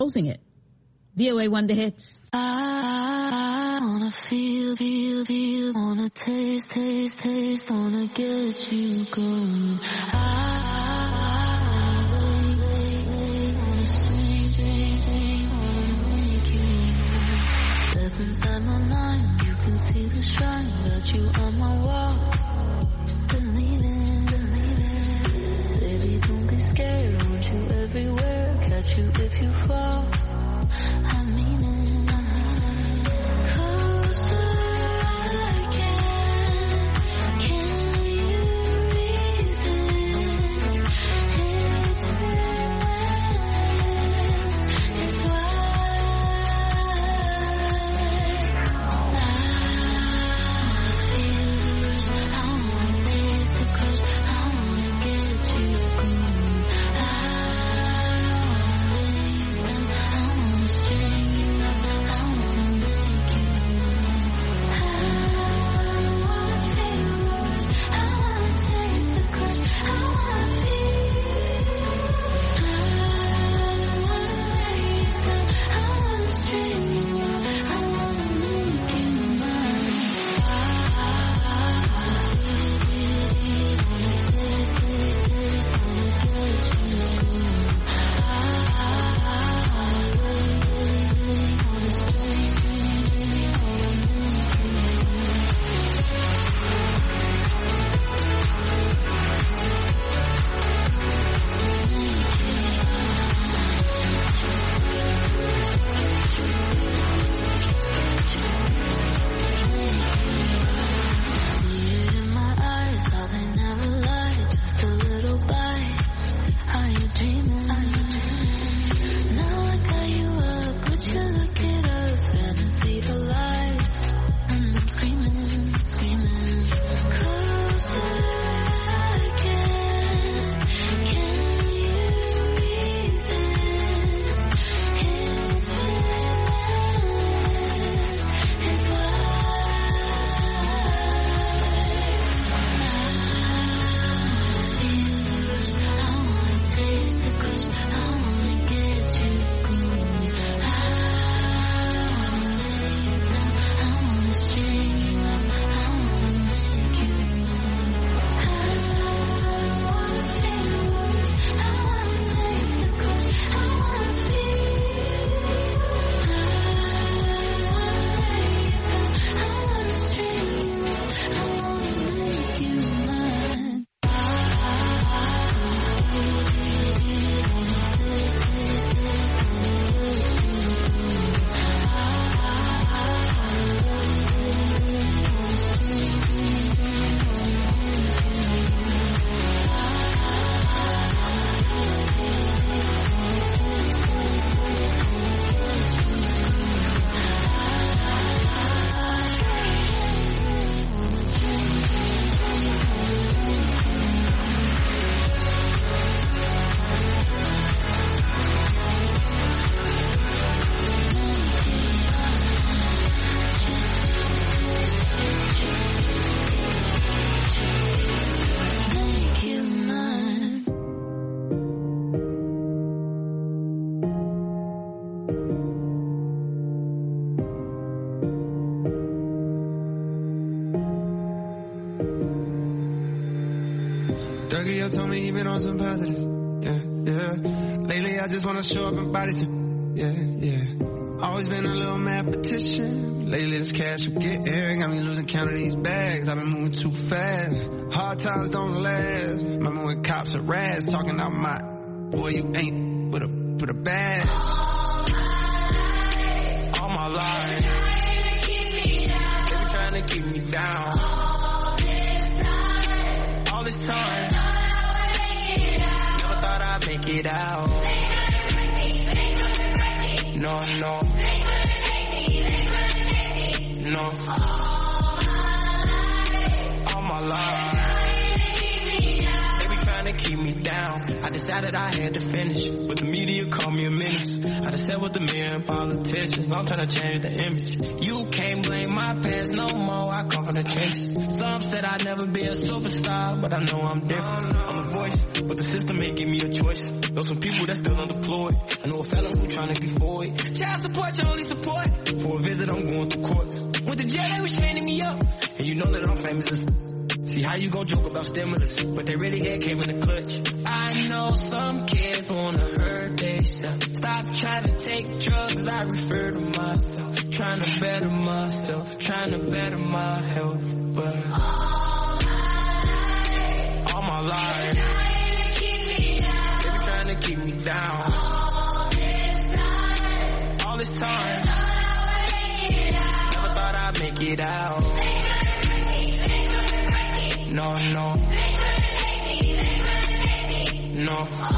closing it. VOA Wonder Hits. I wanna feel, wanna taste, wanna get you good. Wanna string, wanna make you move. Step inside my mind, you can see the shine, got you on my wall. Believe it. Baby, don't be scared, I want you everywhere, catch you if you fall. I mean it. Closer I can you resist? It's endless, it's wide. I feel the rush, I wanna taste the crush, I wanna get you going. I wanna string you up, I wanna make you move. I wanna feel the rush, I wanna taste the crush, I wanna feel. I wanna lay you down, I wanna string you up, I wanna make you mine. See it in my eyes, how they never lie, just a little bite. Are you dreaming? Now I got you up, would you look at us, fantasy to life. And I'm screaming. Closer I can you resist? It's endless, it's wide. Feel the rush, I wanna taste the crush, I wanna get you going. I wanna lay you down, I wanna string you up, I wanna make you move. I wanna feel the rush, I wanna taste the crush, I wanna feel. I wanna lay you down, I wanna string you up, I wanna make you mine. Make you mine. Dougie, told me he been on some positive. Yeah. Lately, I just wanna show up and body some. Yeah. Always been a little mad petition. Lately, this cash I'm getting got me losing count of these bags. I've been moving too fast. Hard times don't last. Remember when cops are rats talking out my boy, you ain't with a bag. All my life, they been trying to keep me down. All this time, never thought I'd make it out. No. All my life, they be trying to keep me down. I decided I had to finish, but the media called me a menace. I done sat with the men, politicians, I'm trying to change the image. You can't blame my past no more, I come from the trenches. Some said I'd never be a superstar, but I know I'm different. I'm a voice, but the system ain't give me a choice. Know some people that's still unemployed. I know a felon who trying to be void. Child support, your only support. For a visit, I'm going through courts. Went to jail, they was chaining me up. And you know that I'm famous as... See how you gon' joke about stimulus, but they really had came in the clutch. I know some kids wanna hurt themselves. Stop trying to take drugs, I refer to myself. Trying to better myself, trying to better my health. But all my life, they been trying to keep me down. All this time, never thought I'd make it out. No, no. No.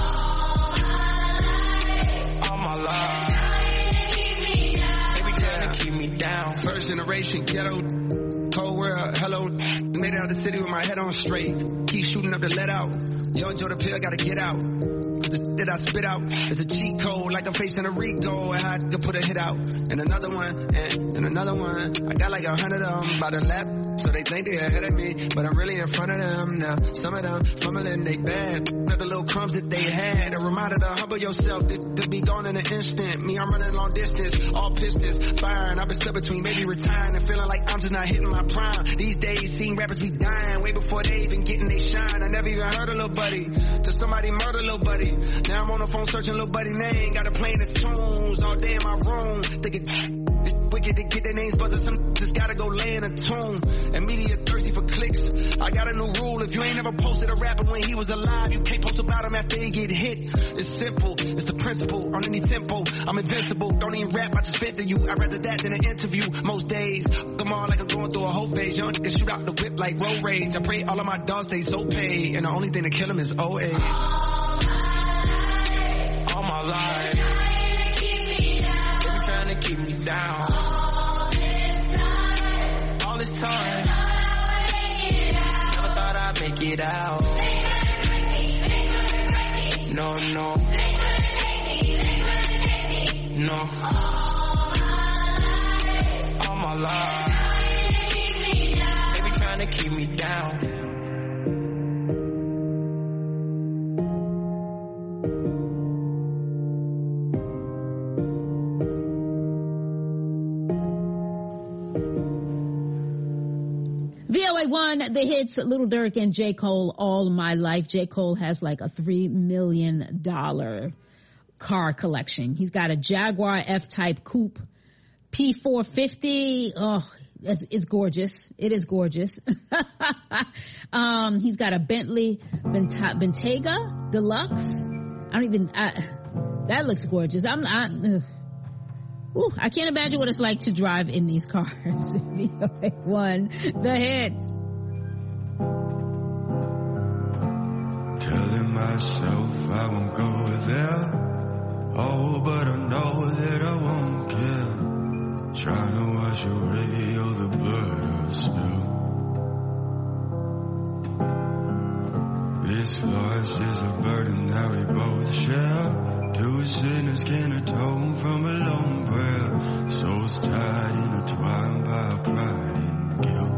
All my life. They be trying to keep me down. First generation ghetto, cold world, hello. Made it out the city with my head on straight. Keep shooting up the let out. Yo, enjoy the pill, gotta get out. Cause the that I spit out is a cheat code, like I'm facing a Rico. And I could put a hit out. And another one, and another one. I got like 100 of them by the lap. So they think they're ahead of me, but I'm really in front of them now. Some of them fumbling they bad. The little crumbs that they had. A reminder to humble yourself. That could be gone in an instant. Me, I'm running long distance, all pistons firing. I've been stuck between maybe retiring and feeling like I'm just not hitting my prime. These days, seeing rappers be dying way before they even getting they shine. I never even heard of Lil Buddy till somebody murder Lil Buddy. Now I'm on the phone searching Lil Buddy name. Got to playing his tunes all day in my room. Thinking it's wicked to get their names buzzing. Some just gotta go lay in a tomb. And media thirsty for clicks. I got a new rule. If you ain't never posted a rapper when he was alive, you can't post about him after he get hit. It's simple. It's the principle. On any tempo, I'm invincible. Don't even rap, I just spit to you. I'd rather that than an interview. Most days, come on like I'm going through a whole phase. Young niggas shoot out the whip like road rage. I pray all of my dogs stay so paid. And the only thing to kill them is old age. All my life. They been trying to keep me down. All this time. Never thought I'd make it out. No, no. No. All my life. They been trying to keep me down. VOA1, the hits, Little Durk and J. Cole, All My Life. J. Cole has like a $3 million car collection. He's got a Jaguar F-Type Coupe, P450. Oh, it's gorgeous. It is gorgeous. He's got a Bentley Bentayga Deluxe. That looks gorgeous. I can't imagine what it's like to drive in these cars. VOA1, the hits. Telling myself I won't go there. Oh, but I know that I won't care. Trying to wash away all the blood I've spilled. This loss is a burden that we both share. Two sinners can't atone from a lone prayer. Souls tied, intertwined by pride and guilt.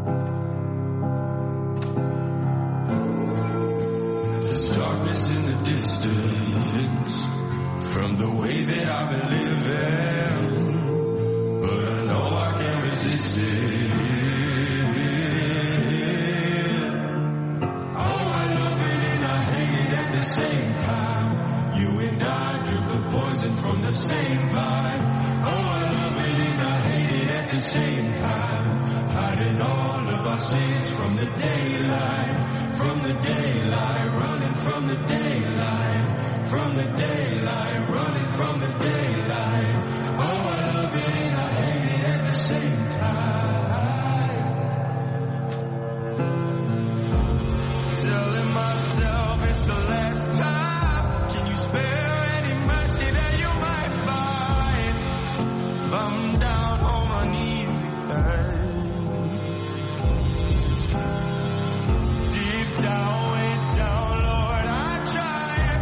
There's darkness in the distance from the way that I've been living, but I know I can't resist it. Oh, I love it and I hate it at the same time. You and I drink the poison from the same vine. Oh, I love it and I hate it at the same time. Hiding all of our sins from the daylight. From the daylight, running from the daylight. From the daylight, running from the daylight. Oh, I love it and I hate it at the same time. Telling myself it's the last time. Can you spare any mercy that you might find? I'm down on my knees again. Deep down, way down, Lord, I try and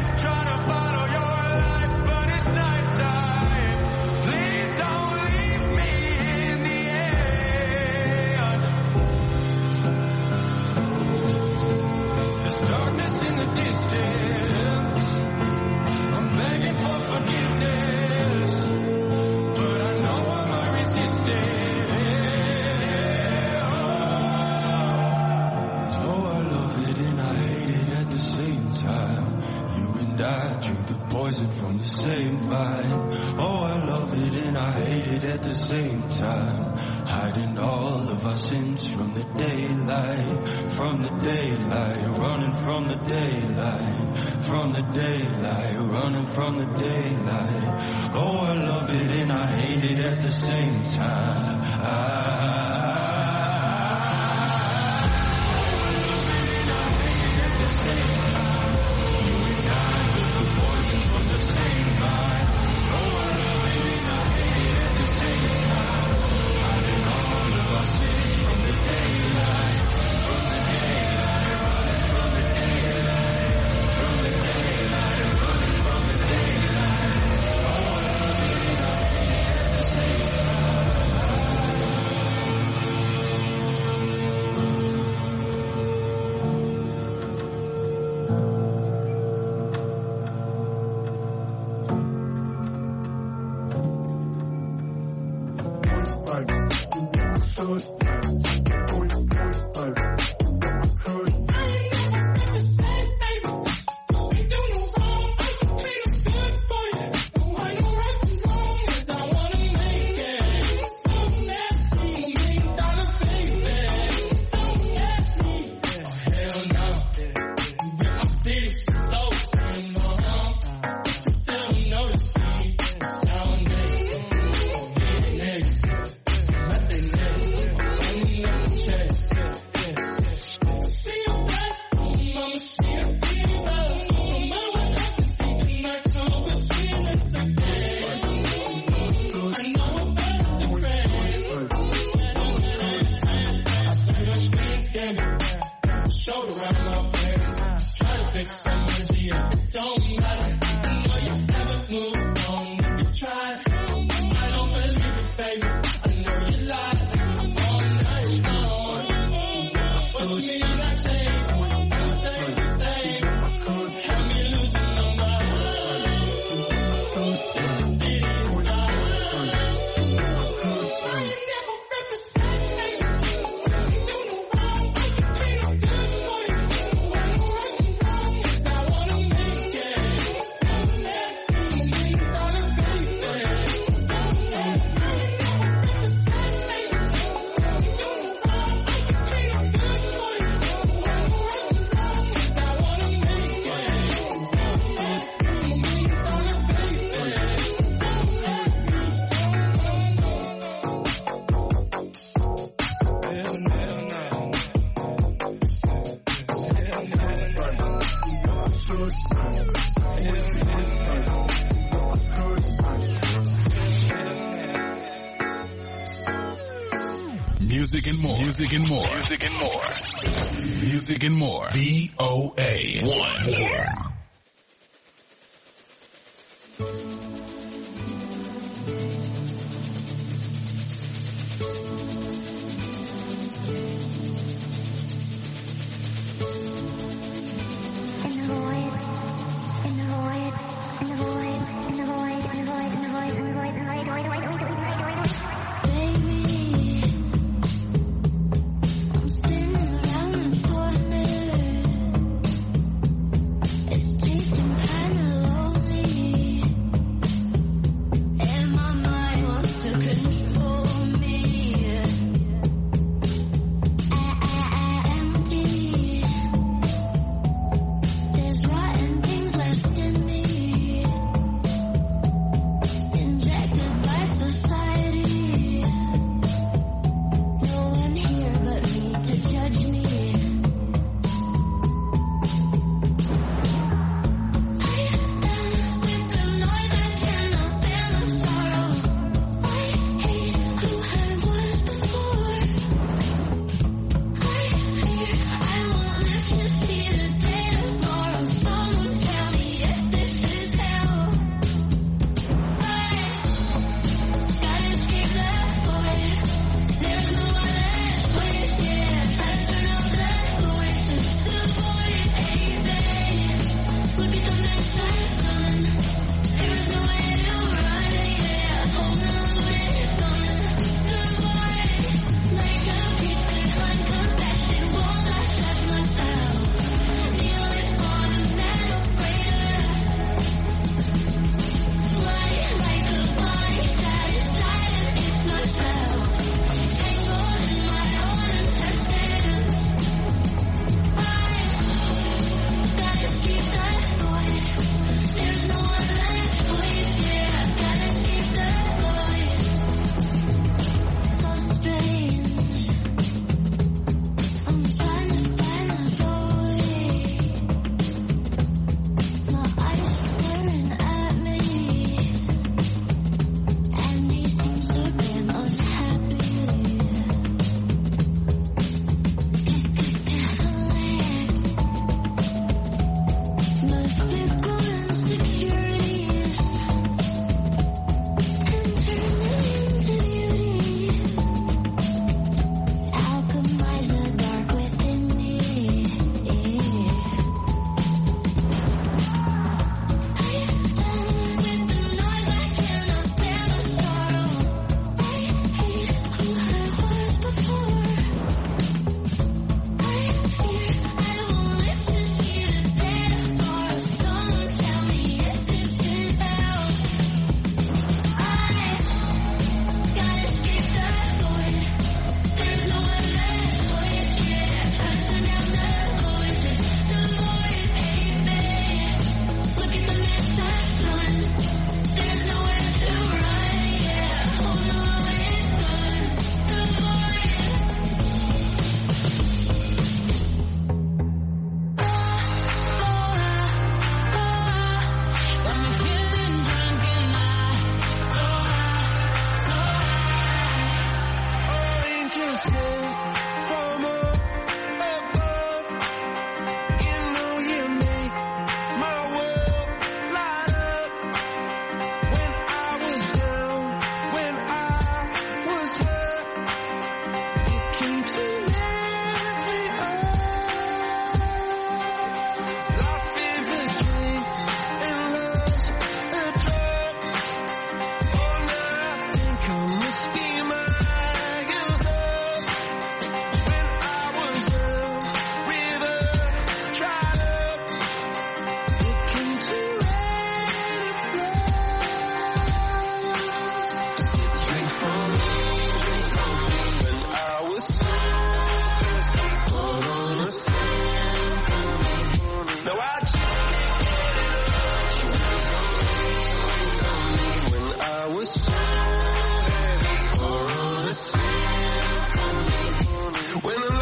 the same vibe. Oh, I love it and I hate it at the same time. Hiding all of our sins from the daylight, running from the daylight, running from the daylight. Oh, I love it and I hate it at the same time. Music and more. Music and more. Music and more. Music and more. VOA1. It's so heavy or on a symphony. When I'm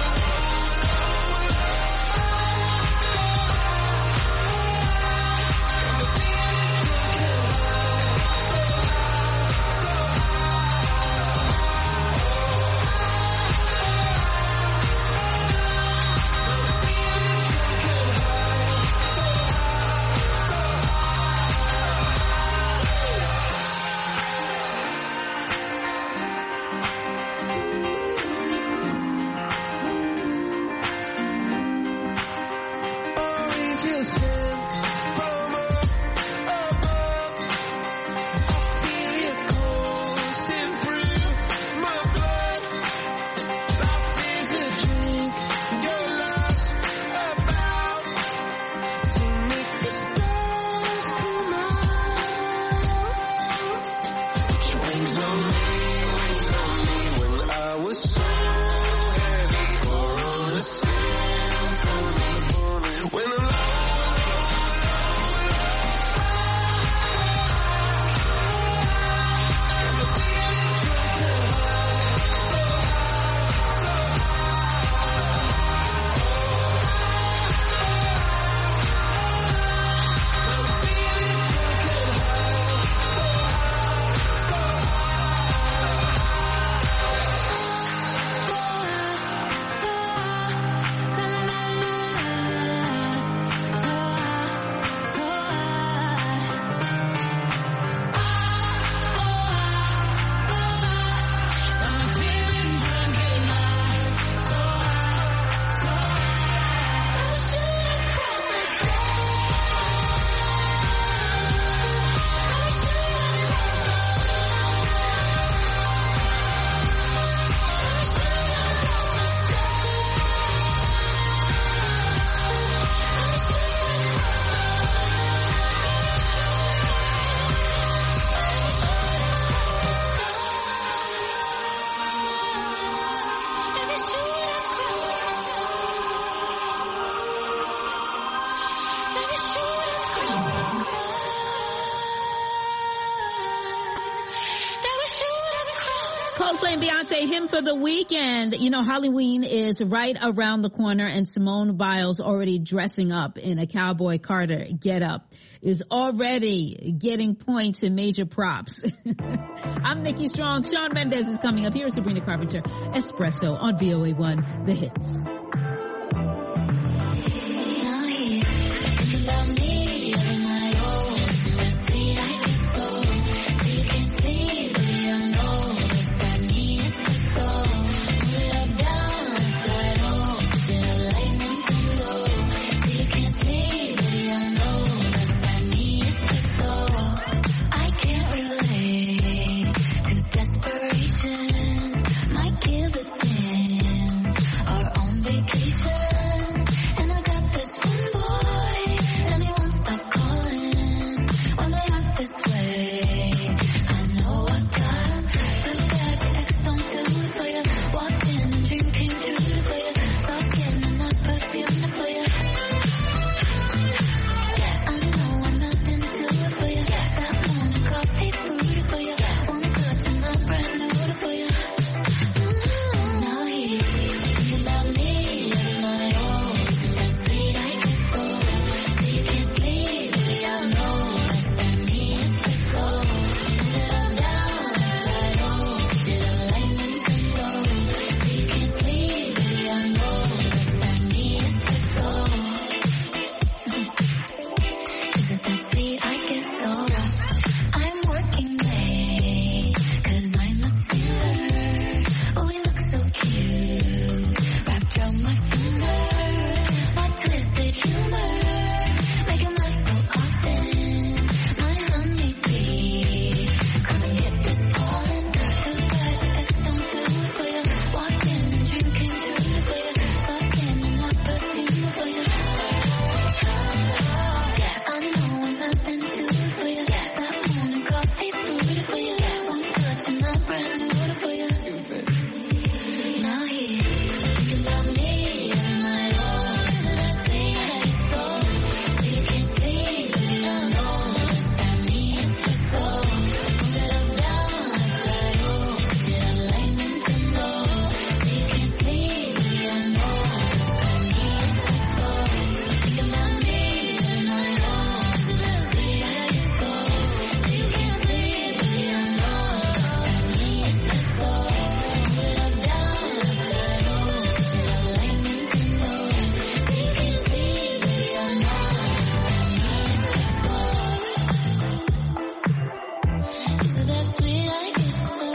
Coldplay and Beyonce, him for the weekend. You know, Halloween is right around the corner, and Simone Biles, already dressing up in a Cowboy Carter getup, is already getting points and major props. I'm Nikki Strong. Shawn Mendes is coming up. Here's Sabrina Carpenter. Espresso on VOA1, The Hits. Desperation might give a damn. Our own So that's sweet, I guess so.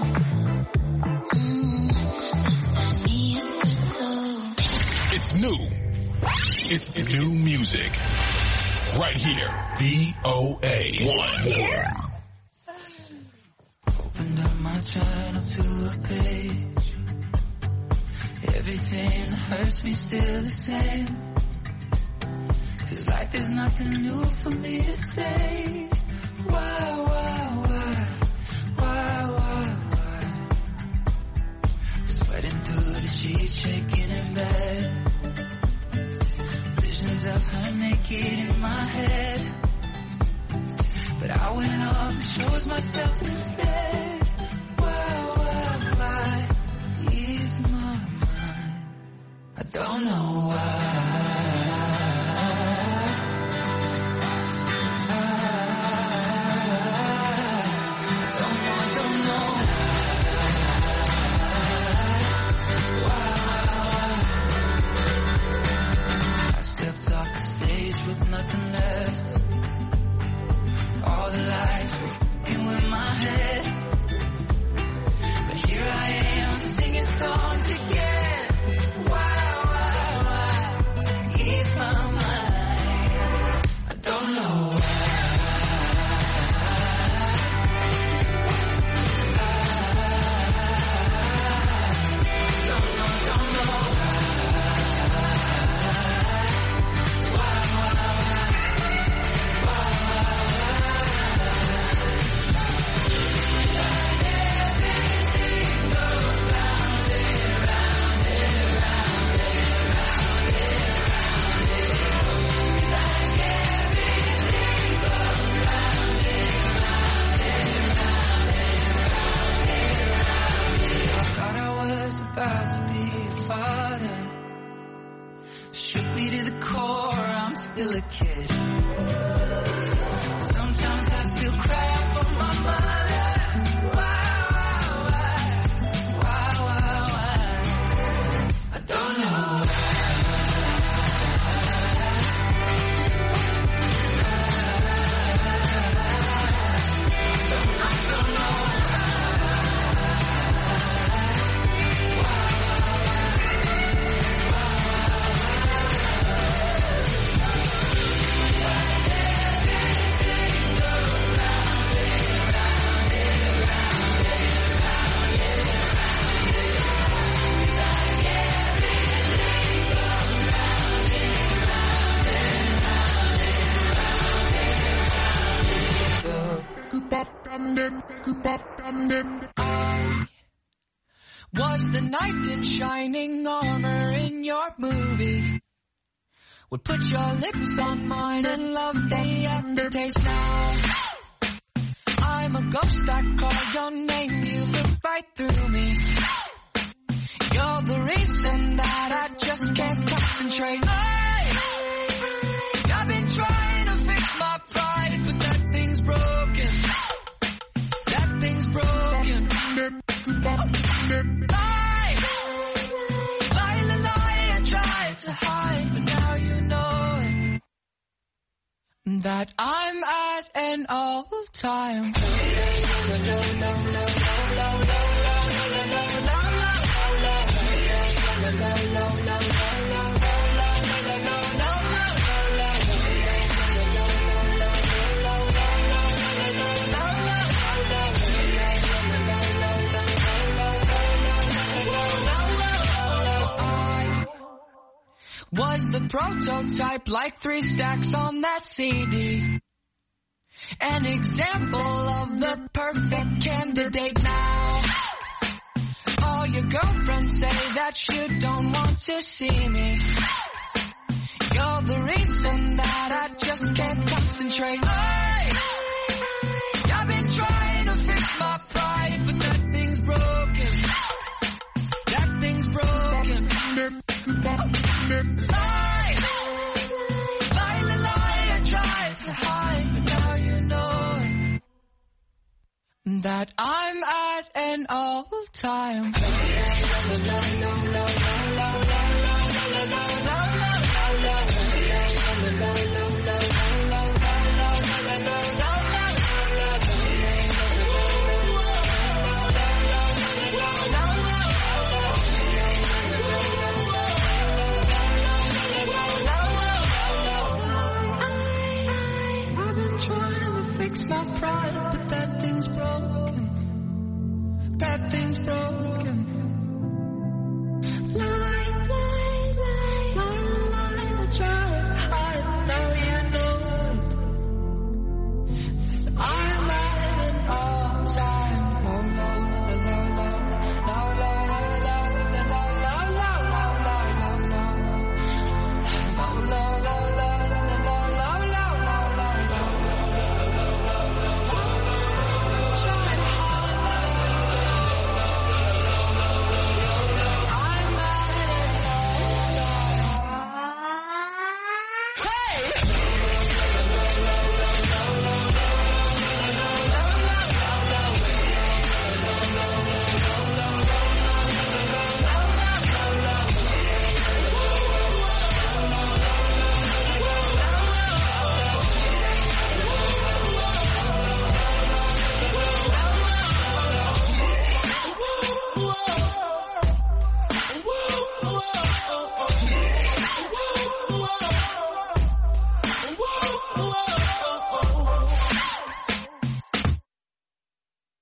Let's send me espresso. It's new. It's new music. Right here. VOA1. Opened up my journal to a page. Everything that hurts me still the same. Feels like there's nothing new for me to say. Why? Sweating through the sheets, shaking in bed. Visions of her naked in my head. But I went off and chose myself instead. Why? Ease my mind. I don't know why. With nothing left, all the lights were f***ing with my head. But here I am singing songs again. Why? Ease my mind. I don't know why. Don't know. About to be a father. Shook me to the core, I'm still a kid. Sometimes I still cry out for my mother. Why? I don't know. Don't know. Was the knight in shining armor in your movie? Would put your lips on mine and love the aftertaste now. I'm a ghost, I call your name, you look right through me. You're the reason that I just can't concentrate. I've been trying to fix my pride, but that thing's broken. That thing's broken. Lie, I tried to hide, but now you know it. That I'm at an all-time. Was the prototype like 3 stacks on that CD? An example of the perfect candidate now. All your girlfriends say that you don't want to see me. You're the reason that I just can't concentrate. I've been trying to fix my pride, but that thing's broken. That thing's broken. Lie, I tried to hide, but now you know it. That I'm at an all-time. that things broke.